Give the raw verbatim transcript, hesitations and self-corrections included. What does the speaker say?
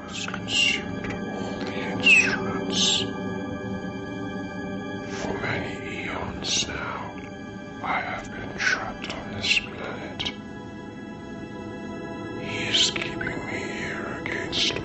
has consumed all the instruments. For many eons now, I have been trapped on this planet. He is keeping me here against